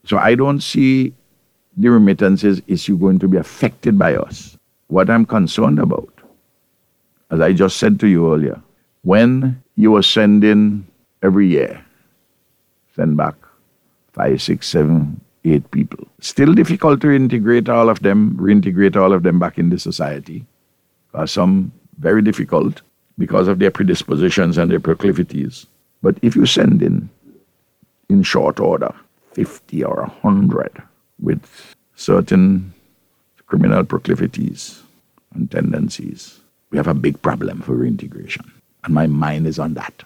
So I don't see the remittances issue going to be affected by us. What I'm concerned about, as I just said to you earlier, when you are sending every year, send back 5, 6, 7, 8 people. Still difficult to reintegrate all of them back in the society. Some very difficult because of their predispositions and their proclivities. But if you send in short order, 50 or 100 with certain criminal proclivities and tendencies, we have a big problem for reintegration. And my mind is on that.